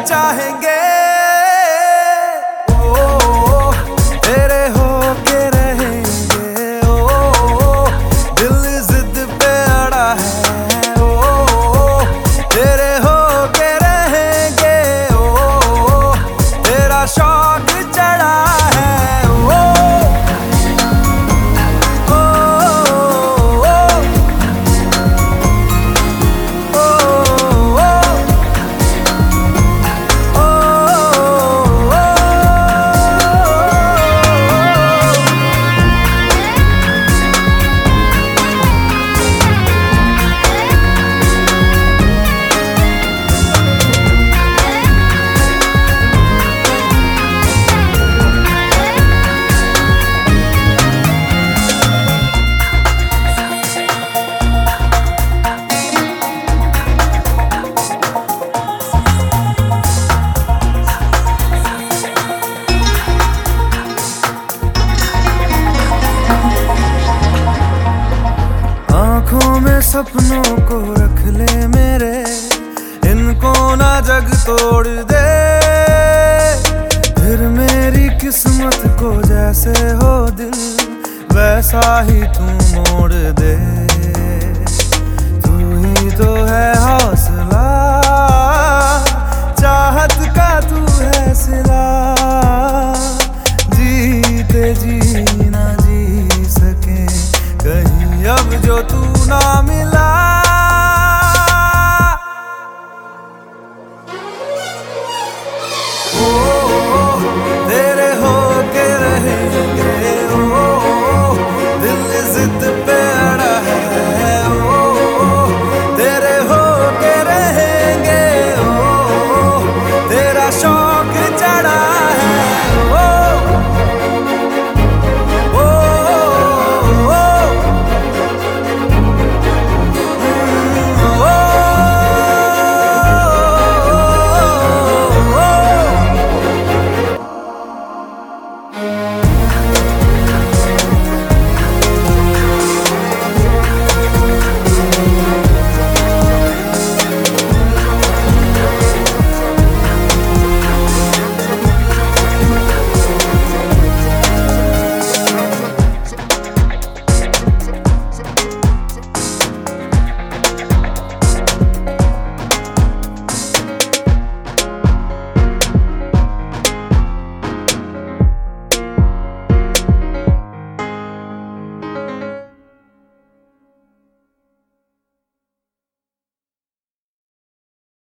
चाहेंगे। ओ तेरे होके रहेंगे। ओ दिल जिद पे अड़ा है। ओ तेरे होके रहेंगे। ओ तेरा शौक चढ़ा है। ओ आँखों में सपनों को रख ले मेरे, इनको ना जग तोड़ दे। फिर मेरी किस्मत को जैसे हो दिल, वैसा ही तू मोड़ दे। तू ही तो है हौसला, चाहत का तू है सिला। जीते जी ना जी सके कहीं अब जो तू ना मिला।